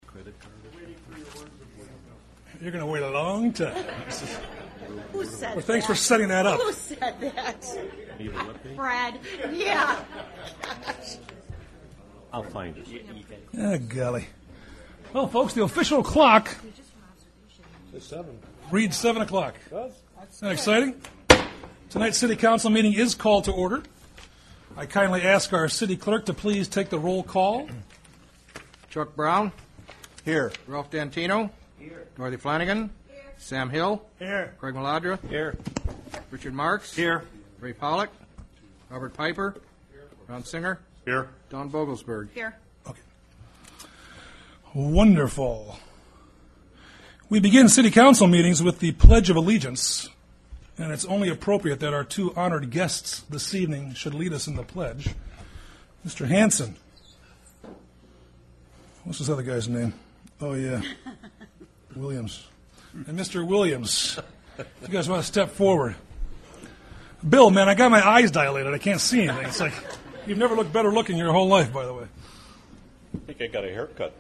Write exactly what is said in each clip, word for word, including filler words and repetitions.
You're going to wait a long time. Who said Well, thanks that? for setting that up. Who said that? Fred. Yeah. Gosh. I'll find it. Ah, golly. Well, folks, the official clock It's seven. reads seven o'clock. Does? Isn't that exciting? Tonight's City Council meeting is called to order. I kindly ask our city clerk to please take the roll call. Chuck Brown. Here. Ralph Dantino. Here. Dorothy Flanagan. Here. Sam Hill. Here. Craig Maladra. Here. Richard Marks. Here. Ray Pollock. Robert Piper. Here. Ron Singer. Here. Don Vogelsberg. Here. Okay. Wonderful. We begin City Council meetings with the Pledge of Allegiance, and it's only appropriate that our two honored guests this evening should lead us in the pledge. Mister Hanson. What's this other guy's name? Oh, yeah. Williams. And Mister Williams, if you guys want to step forward. Bill, man, I got my eyes dilated. I can't see anything. It's like you've never looked better looking your whole life, by the way. I think I got a haircut.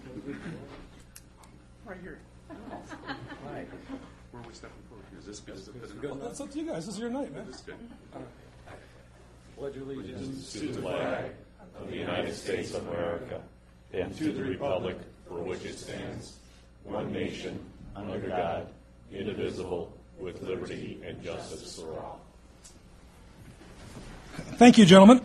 Right here. Where are we stepping forward? Is this good? Is this good? Well, that's up to you guys. This is your night, man. This is good. Pledge allegiance to the flag of the United States of America and to the republic for which it stands, one nation, under God, indivisible, with liberty and justice for all. Thank you, gentlemen.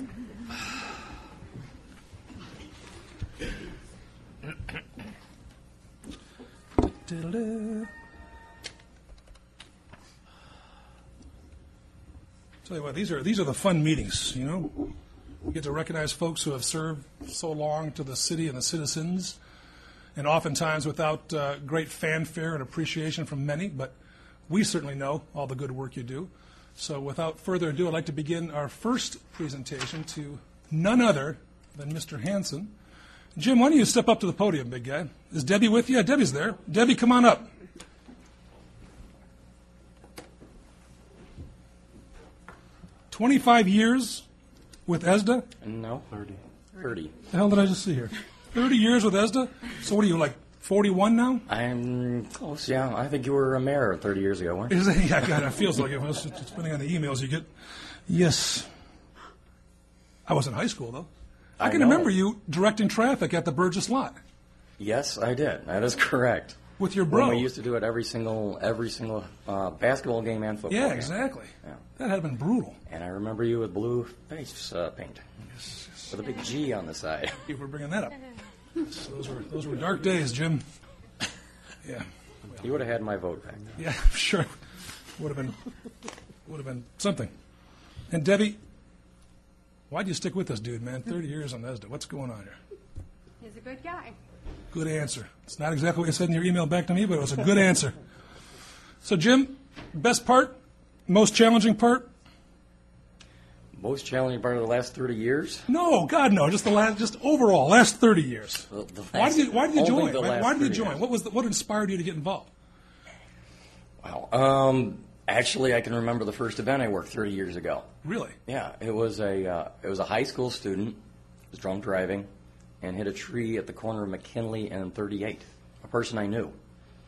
Tell you what, these are these are the fun meetings, you know. We get to recognize folks who have served so long to the city and the citizens, and oftentimes without uh, great fanfare and appreciation from many, but we certainly know all the good work you do. So without further ado, I'd like to begin our first presentation to none other than Mister Hanson. Jim, why don't you step up to the podium, big guy? Is Debbie with you? Yeah, Debbie's there. Debbie, come on up. twenty-five years with ESDA? No, thirty. thirty. The hell did I just see here? thirty years with ESDA? So what are you, like forty-one now? I'm close, yeah. I think you were a mayor thirty years ago, weren't you? Is it? Yeah, God, it feels like it. Well, it's- it's depending on the emails you get. Yes. I was in high school, though. I I can know. remember you directing traffic at the Burgess lot Yes, I did. That is correct. with your bro. When we used to do it every single every single uh, basketball game and football Yeah, game. exactly. Yeah. That had been brutal. And I remember you with blue face uh, paint with a big G on the side. Thank you for bringing that up. So those were those were dark days, Jim. Yeah, You would have had my vote back then. yeah, sure. Would have been would have been something. And Debbie, why'd you stick with this dude, man? Thirty years on ESDA. What's going on here? He's a good guy. Good answer. It's not exactly what you said in your email back to me, but it was a good answer. So, Jim, best part, most challenging part? Most challenging part of the last thirty years? No, God, no. Just the last, just overall, last thirty years. The, the Why last- did you Why did you only join? the Why, last why did you thirty join? years. What was the, What inspired you to get involved? Wow. Um, actually, I can remember the first event I worked thirty years ago. Really? Yeah, it was a uh, it was a high school student was drunk driving and hit a tree at the corner of McKinley and thirty-eight. A person I knew,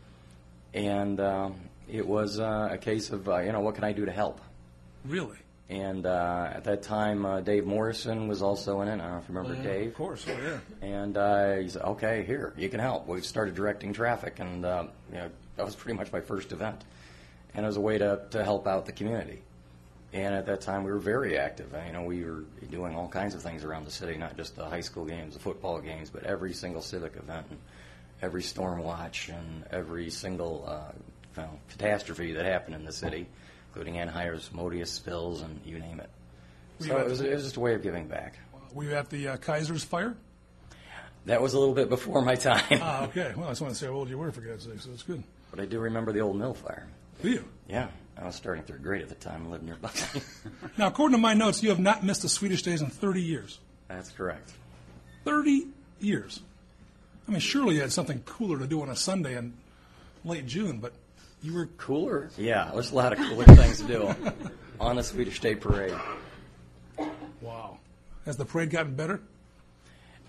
and um, it was uh, a case of uh, you know what can I do to help? Really? And uh, at that time, uh, Dave Morrison was also in it. I don't know if you remember Dave. Of course. Oh, yeah. And uh, he said, "Okay, here you can help." We've started directing traffic, and uh, you know, that was pretty much my first event, and it was a way to to help out the community. And at that time, we were very active. You know, we were doing all kinds of things around the city, not just the high school games, the football games, but every single civic event, and every storm watch, and every single uh, you know, catastrophe that happened in the city, including Anheuser's Modius spills, and you name it. Were So you it at was, the- it was just a way of giving back. Were you at the uh, Kaiser's fire? That was a little bit before my time, Ah, okay. Well, I just want to say how old you were, for God's sake, so that's good. but I do remember the old mill fire. Do you? Yeah, I was starting third grade at the time and lived near Buckley. Now, according to my notes, you have not missed a Swedish Days in thirty years. That's correct. thirty years. I mean, surely you had something cooler to do on a Sunday in late June, but you were Cooler? Yeah, there's a lot of cooler things to do on the Swedish Day Parade. wow. Has the parade gotten better?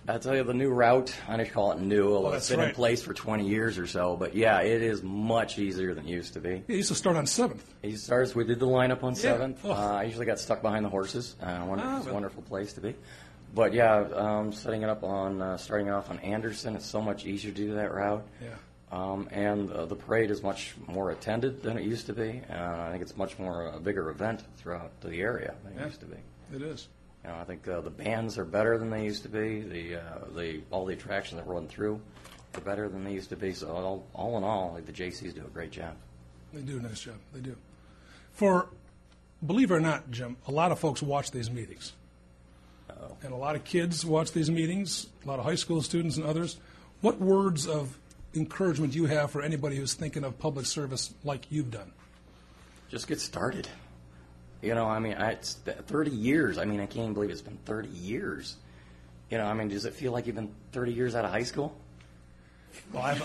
I'll tell you, the new route, I don't call it new, although that's it's been in right. place for twenty years or so, but yeah, it is much easier than it used to be. It used to start on seventh. It starts, we did the lineup on seventh. Oh. Uh, I usually got stuck behind the horses. Uh, wonder, Ah, it's a well. wonderful place to be. But yeah, um, setting it up on, uh, starting it off on Anderson, it's so much easier to do that route. Yeah. Um, and uh, the parade is much more attended than it used to be. And I think it's much more a bigger event throughout the area than it Yeah. used to be. It is. You know, I think uh, the bands are better than they used to be. The uh, the all the attractions that run through are better than they used to be. So all, all in all, like, the J Cs do a great job. They do a nice job. They do. For, believe it or not, Jim, a lot of folks watch these meetings. Uh-oh. And a lot of kids watch these meetings, a lot of high school students and others. What words of encouragement do you have for anybody who's thinking of public service like you've done? Just get started. You know, I mean, I, it's thirty years. I mean, I can't even believe it's been thirty years. You know, I mean, does it feel like you've been thirty years out of high school? Well, I've,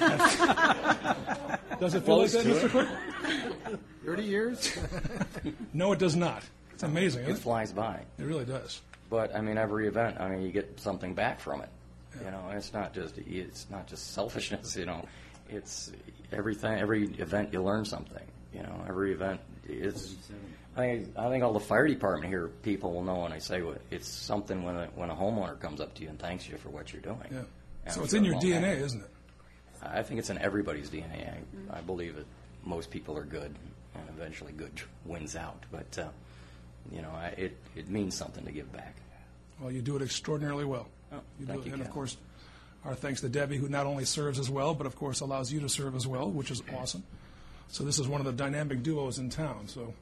I've, does it feel like that, Mister Cook? thirty years? No, it does not. It's amazing, It isn't it? flies by. It really does. But I mean, every event, I mean, you get something back from it. You know, it's not just it's not just selfishness. You know, it's everything. Every event, you learn something. You know, every event is. I think I think all the fire department here people will know when I say what it's something when a, when a homeowner comes up to you and thanks you for what you're doing. Yeah. And So I'm it's sure in it your won't D N A, happen. isn't it? I think it's in everybody's D N A. I, I believe that most people are good, and eventually good wins out. But uh, you know, I, it it means something to give back. Well, you do it extraordinarily well. Oh, You thank do it. you, And of Cal. course, our thanks to Debbie, who not only serves as well, but of course allows you to serve as well, which is awesome. So this is one of the dynamic duos in town. So,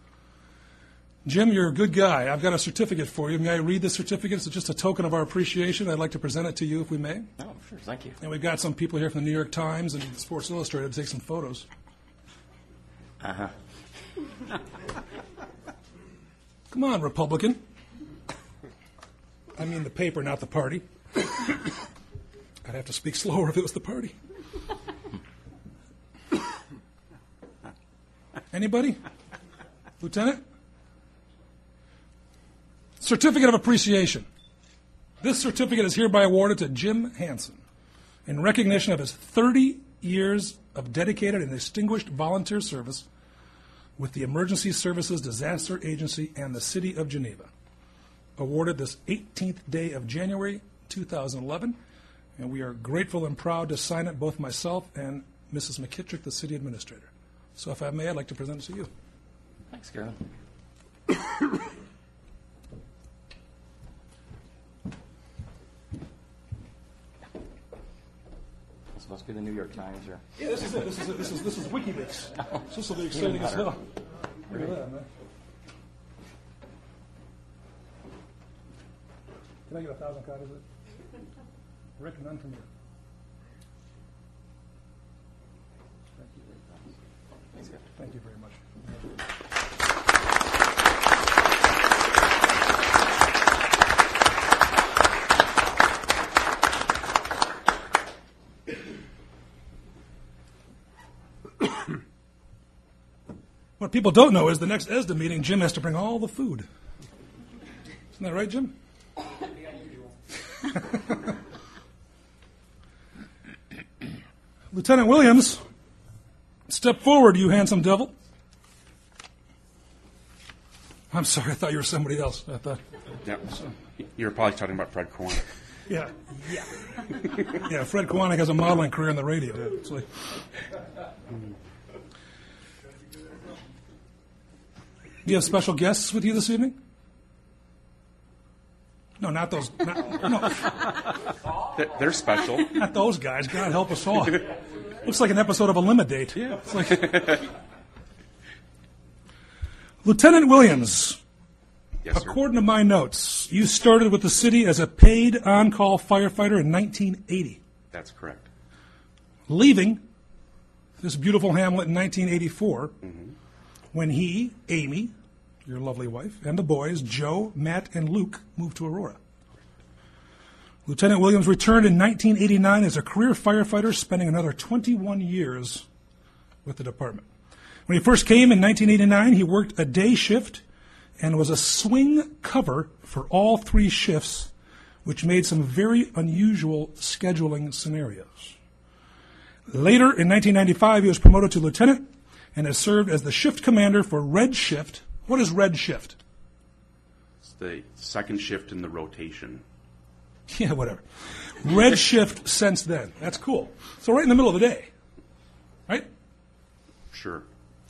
Jim, you're a good guy. I've got a certificate for you. May I read the certificate? It's just a token of our appreciation. I'd like to present it to you if we may. Oh, sure, thank you. And we've got some people here from the New York Times and Sports Illustrated to take some photos. Uh huh. Come on, Republican. I mean the paper, not the party. I'd have to speak slower if it was the party. Anybody? Lieutenant? Certificate of Appreciation. This certificate is hereby awarded to Jim Hansen in recognition of his thirty years of dedicated and distinguished volunteer service with the Emergency Services Disaster Agency and the City of Geneva. Awarded this eighteenth day of January two thousand eleven, and we are grateful and proud to sign it, both myself and Missus McKittrick, the City Administrator. So if I may, I'd like to present it to you. Thanks, Karen. This must be the New York Times here. Yeah, this is it. This is it. This is this is WikiLeaks. This will be exciting as hell. Look at that, man. Can I get a thousand copies of it? Rick, none from you. Thank you very much. Thanks, guys. Thank you very much. What people don't know is the next E S D A meeting, Jim has to bring all the food. Isn't that right, Jim? Lieutenant Williams, step forward, you handsome devil. I'm sorry, I thought you were somebody else. I thought, Yeah. You're probably talking about Fred Kwan. yeah, yeah, yeah. Fred Kwanich has a modeling career in the radio. It's like, do you have special guests with you this evening? No, not those. Not, no, They're- They're special. not those guys. God help us all. Looks like an episode of Eliminate. Yeah. It's like, Lieutenant Williams, Yes, sir. according to my notes, you started with the city as a paid on-call firefighter in nineteen eighty, That's correct. leaving this beautiful hamlet in nineteen eighty-four, when he, Amy, your lovely wife, and the boys, Joe, Matt, and Luke, moved to Aurora. Lieutenant Williams returned in nineteen eighty-nine as a career firefighter, spending another twenty-one years with the department. When he first came in nineteen eighty-nine, he worked a day shift and was a swing cover for all three shifts which made some very unusual scheduling scenarios. Later, in nineteen ninety-five, he was promoted to lieutenant and has served as the shift commander for Red Shift. What is Red Shift? It's the second shift in the rotation. Yeah, whatever. Red Shift since then. That's cool. So right in the middle of the day, right? Sure.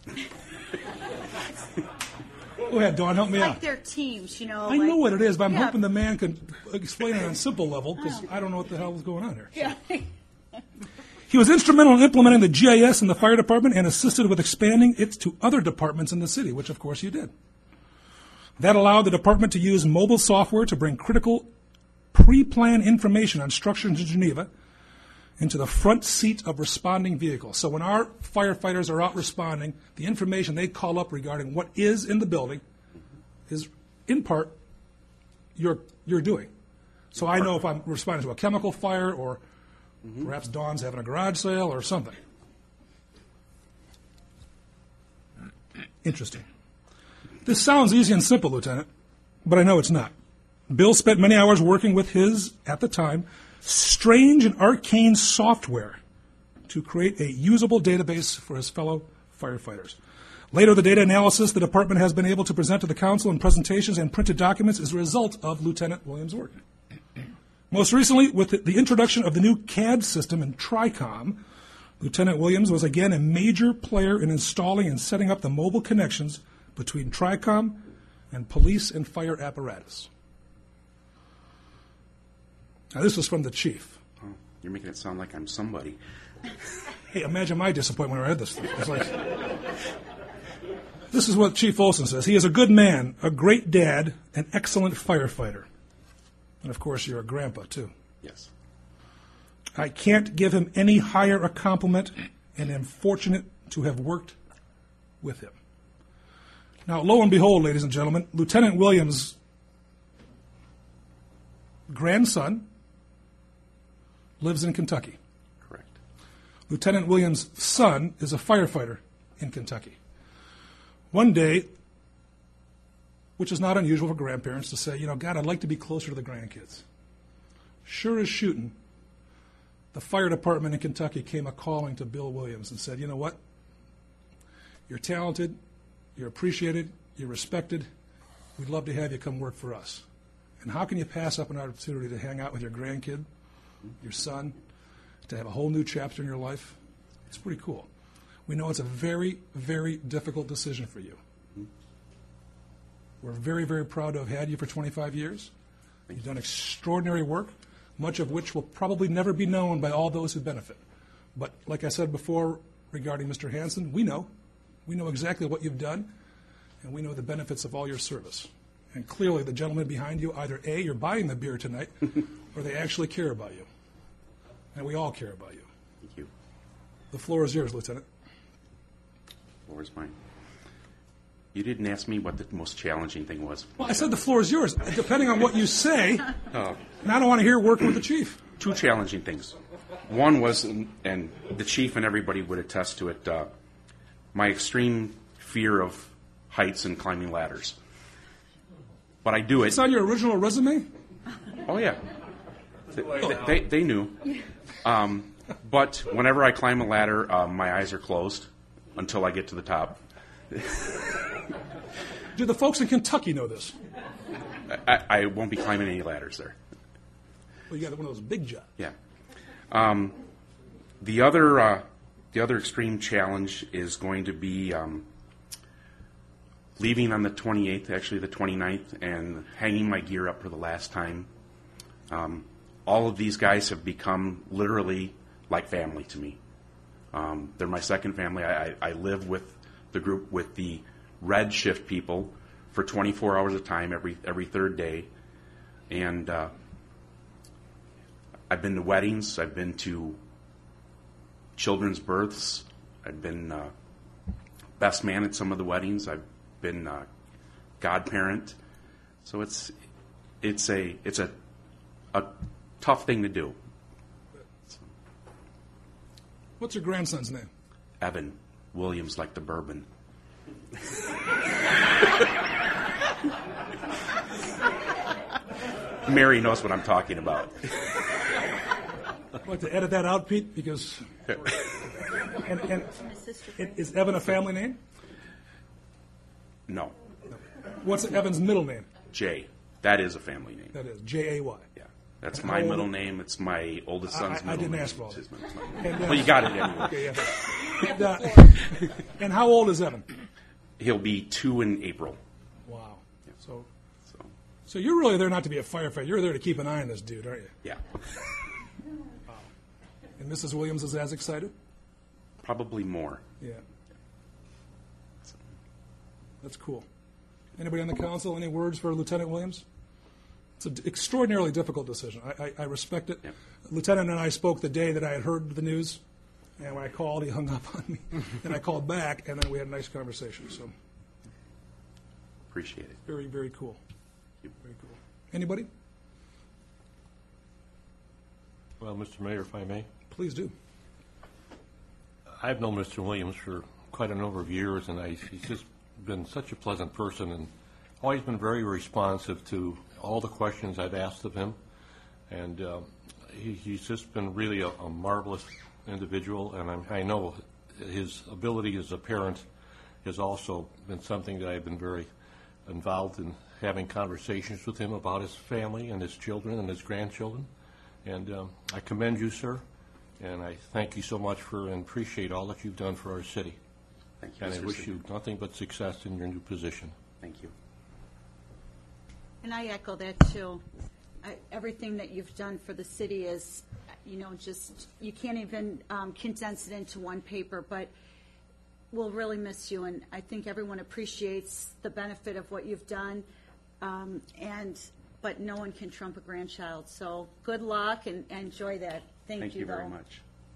Go ahead, Dawn, help me Like out. their teams, you know. I like, know what it is, but I'm yeah. hoping the man can explain it on a simple level, because I don't know what the hell is going on here. Yeah. He was instrumental in implementing the G I S in the fire department and assisted with expanding it to other departments in the city, which of course you did. That allowed the department to use mobile software to bring critical pre-planned information on structures in Geneva into the front seat of responding vehicles. So when our firefighters are out responding, the information they call up regarding what is in the building is, in part, you're, you're doing. So I know if I'm responding to a chemical fire or mm-hmm. perhaps Dawn's having a garage sale or something. Interesting. This sounds easy and simple, Lieutenant, but I know it's not. Bill spent many hours working with his, at the time, strange and arcane software to create a usable database for his fellow firefighters. Later, the data analysis the department has been able to present to the council in presentations and printed documents is a result of Lieutenant Williams' work. Most recently, with the, the introduction of the new C A D system in TRICOM, Lieutenant Williams was again a major player in installing and setting up the mobile connections between TRICOM and police and fire apparatus. Now, this was from the chief. Oh, you're making it sound like I'm somebody. Hey, imagine my disappointment when I read this thing. It's like, this is what Chief Olson says. He is a good man, a great dad, an excellent firefighter. And, of course, you're a grandpa, too. Yes. I can't give him any higher a compliment, and am fortunate to have worked with him. Now, lo and behold, ladies and gentlemen, Lieutenant Williams' grandson lives in Kentucky. Correct. Lieutenant Williams' son is a firefighter in Kentucky. One day, which is not unusual for grandparents to say, you know, God, I'd like to be closer to the grandkids. Sure as shooting, the fire department in Kentucky came a-calling to Bill Williams and said, you know what? You're talented, you're appreciated, you're respected. We'd love to have you come work for us. And how can you pass up an opportunity to hang out with your grandkid, your son, to have a whole new chapter in your life? It's pretty cool. We know it's a very, very difficult decision for you. We're very, very proud to have had you for twenty-five years. You've done extraordinary work, much of which will probably never be known by all those who benefit. But like I said before regarding Mister Hansen, we know. We know exactly what you've done, and we know the benefits of all your service. And clearly the gentleman behind you, either A, you're buying the beer tonight, or they actually care about you. And we all care about you. Thank you. The floor is yours, Lieutenant. The floor is mine. You didn't ask me what the most challenging thing was. Well, I said the floor is yours. Depending on what you say, Uh, and I don't want to hear working with the chief. two challenging things. One was, and the chief and everybody would attest to it, uh, my extreme fear of heights and climbing ladders. But I do it. It's on your original resume? Oh, yeah. They, they, they knew. Um, but whenever I climb a ladder, uh, my eyes are closed until I get to the top. Do the folks in Kentucky know this? I, I won't be climbing any ladders there. Well, you got one of those big jobs. Yeah. Um, the other, uh, the other extreme challenge is going to be um, leaving on the twenty-eighth, actually the twenty-ninth, and hanging my gear up for the last time. Um, all of these guys have become literally like family to me. Um, they're my second family. I, I, I live with the group, with the Red Shift people for twenty-four hours of time every every third day. And uh, I've been to weddings. I've been to children's births. I've been uh, best man at some of the weddings. I've been uh, godparent. So it's it's a it's a a tough thing to do. What's your grandson's name? Evan Williams, like the bourbon. Mary knows what I'm talking about. I'd like to edit that out, Pete, because. And, and, and is Evan a family name? No. What's Evan's middle name? Jay. That is a family name. That is J A Y. Yeah. That's my middle name. It's my oldest son's I- I middle didn't name. ask for all It's his that. middle name. And, uh, Well, you got it anyway. Okay, yeah. And, uh, and how old is Evan? He'll be two in April. Wow. So, So, so you're really there not to be a firefighter. You're there to keep an eye on this dude, aren't you? yeah. And Missus Williams is as excited? Probably more. Yeah. That's cool. Anybody on the council, any words for Lieutenant Williams? It's an extraordinarily difficult decision. I, I, I respect it. Yep. Lieutenant and I spoke the day that I had heard the news, and when I called, he hung up on me. And I called back, and then we had a nice conversation. So Appreciate it. very, very cool. Very cool. Anybody? Well, Mister Mayor, if I may, Please do. I've known Mister Williams for quite a number of years, and I, he's just been such a pleasant person and always been very responsive to all the questions I've asked of him. And uh, he, he's just been really a, a marvelous individual, and I'm, I know his ability as a parent has also been something that I've been very involved in having conversations with him about his family and his children and his grandchildren. And um, I commend you, sir, and I thank you so much for and appreciate all that you've done for our city. Thank you, And I Mister wish City. you nothing but success in your new position. Thank you. And I echo that too. I, everything that you've done for the city is, you know, just, you can't even um, condense it into one paper, but we'll really miss you. And I think everyone appreciates the benefit of what you've done. Um, and, but no one can trump a grandchild. So good luck and, and enjoy that. Thank, Thank you very though. much.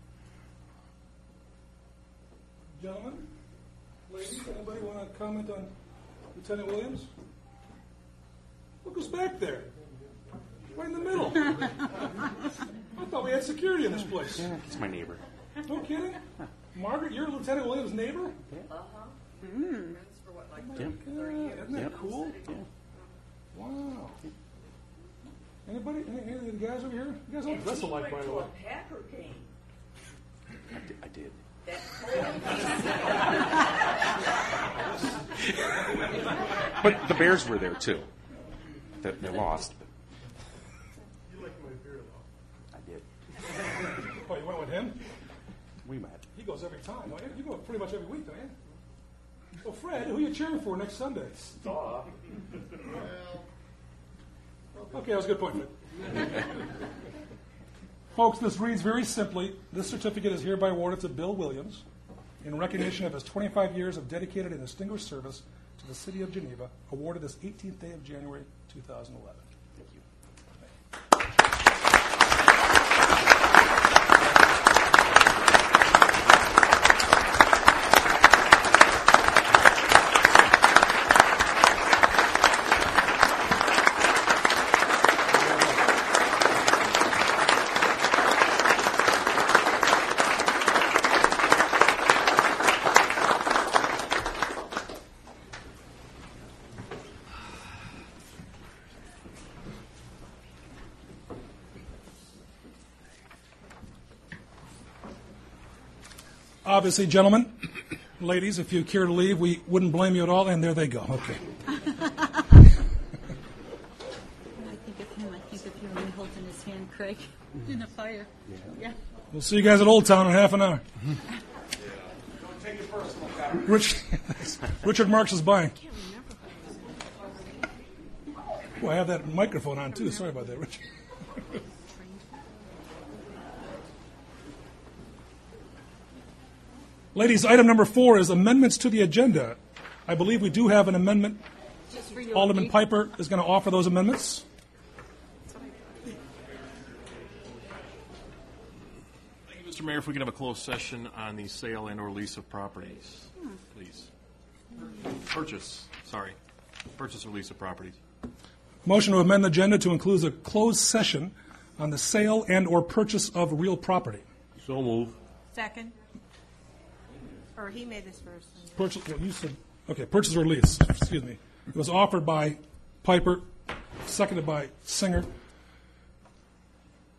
Gentlemen, ladies, anybody want to comment on Lieutenant Williams? Look who's back there. Right in the middle. I thought we had security in this place. It's my neighbor. No kidding? Margaret, you're Lieutenant Williams' neighbor? Yeah. Yeah, isn't that Yep. cool? Yeah. Wow. Anybody? Any, any of the guys over here? You guys all dress alike, by the way. Packer game. I did. I did. But the Bears were there too. They, they lost. But You like my beer, though. I did. Oh, you went with him? We met. He goes every time. Don't you? You go pretty much every week, don't you? So, Fred, who are you cheering for next Sunday? Okay, that was a good point, Fred. Folks, this reads very simply. This certificate is hereby awarded to Bill Williams in recognition of his twenty-five years of dedicated and distinguished service to the city of Geneva, awarded this eighteenth day of January, two thousand eleven. Thank you. Obviously, gentlemen, ladies, if you care to leave, we wouldn't blame you at all, and there they go. Okay. I think of him. I think of you when holding his hand, Craig, in the fire. Yeah. We'll see you guys at Old Town in half an hour. Rich, Richard Marks is buying. Oh, I have that microphone on, too. Sorry about that, Richard. Ladies, item number four is amendments to the agenda. I believe we do have an amendment. Just for you. Alderman Piper is going to offer those amendments. Thank you, Mister Mayor. If we could have a closed session on the sale and or lease of properties, please. Purchase, sorry. Purchase or lease of properties. Motion to amend the agenda to include a closed session on the sale and or purchase of real property. So move. Second. Or he made this first. Purchase, well, you said, okay, purchase or lease, excuse me. It was offered by Piper, seconded by Singer.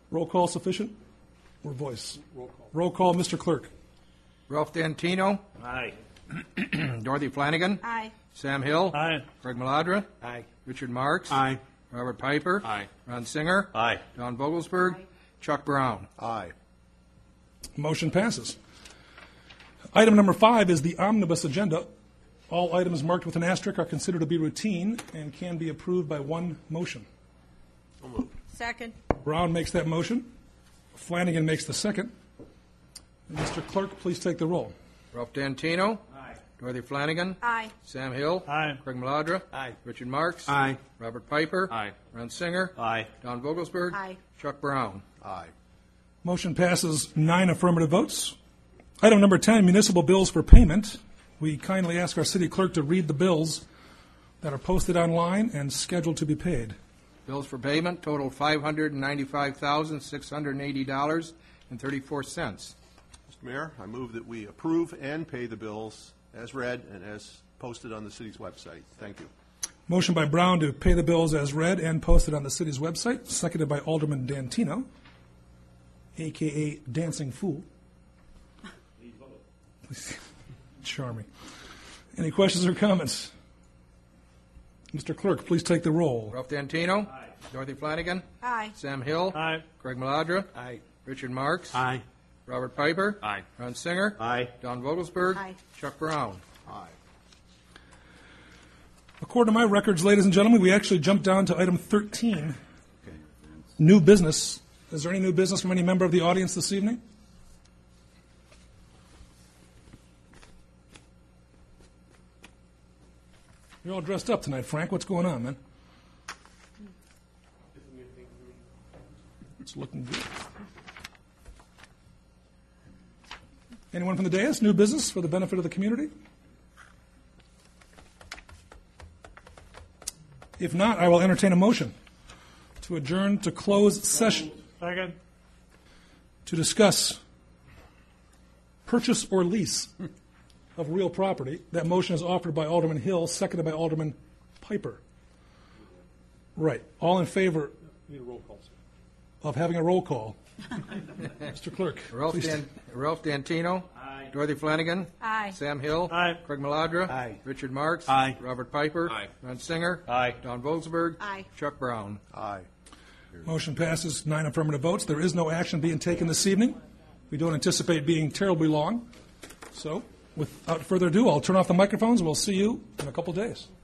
Roll call sufficient? Or voice? Roll call. Roll call, Mister Clerk. Ralph D'Antino. Aye. Dorothy Flanagan. Aye. Sam Hill. Aye. Craig Maladra. Aye. Richard Marks. Aye. Robert Piper. Aye. Ron Singer. Aye. Don Vogelsberg. Chuck Brown. Aye. Motion passes. Item number five is the omnibus agenda. All items marked with an asterisk are considered to be routine and can be approved by one motion. Second. Brown makes that motion. Flanagan makes the second. Mister Clerk, please take the roll. Ralph D'Antino. Aye. Dorothy Flanagan. Aye. Sam Hill. Aye. Craig Maladra. Aye. Richard Marks. Aye. Robert Piper. Aye. Ron Singer. Aye. Don Vogelsberg. Aye. Chuck Brown. Aye. Motion passes nine affirmative votes. Item number ten, municipal bills for payment. We kindly ask our city clerk to read the bills that are posted online and scheduled to be paid. Bills for payment total five hundred ninety-five thousand six hundred eighty dollars and thirty-four cents. Mister Mayor, I move that we approve and pay the bills as read and as posted on the city's website. Thank you. Motion by Brown to pay the bills as read and posted on the city's website, seconded by Alderman D'Antino, a k a. Dancing Fool. Charming. Any questions or comments? Mister Clerk, please take the roll. Ralph D'Antino. Aye. Dorothy Flanagan. Aye. Sam Hill. Aye. Craig Maladra. Aye. Richard Marks. Aye. Robert Piper. Aye. Ron Singer. Aye. Don Vogelsberg. Aye. Chuck Brown. Aye. According to my records, ladies and gentlemen, we actually jumped down to item thirteen, new business. Is there any new business from any member of the audience this evening? You're all dressed up tonight, Frank. What's going on, man? It's looking good. Anyone from the dais? New business for the benefit of the community? If not, I will entertain a motion to adjourn to closed session. Second. To discuss purchase or lease of real property. That motion is offered by Alderman Hill, seconded by Alderman Piper. Right. All in favor Need a roll call, sir. of having a roll call? Mister Clerk. Ralph, please. Dan- Ralph D'Antino. Aye. Dorothy Flanagan. Aye. Sam Hill. Aye. Craig Maladra. Aye. Richard Marks. Aye. Robert Piper. Aye. Ron Singer. Aye. Don Vogelsberg. Aye. Chuck Brown. Aye. Motion passes, nine affirmative votes. There is no action being taken this evening. We don't anticipate being terribly long. So, without further ado, I'll turn off the microphones and we'll see you in a couple days.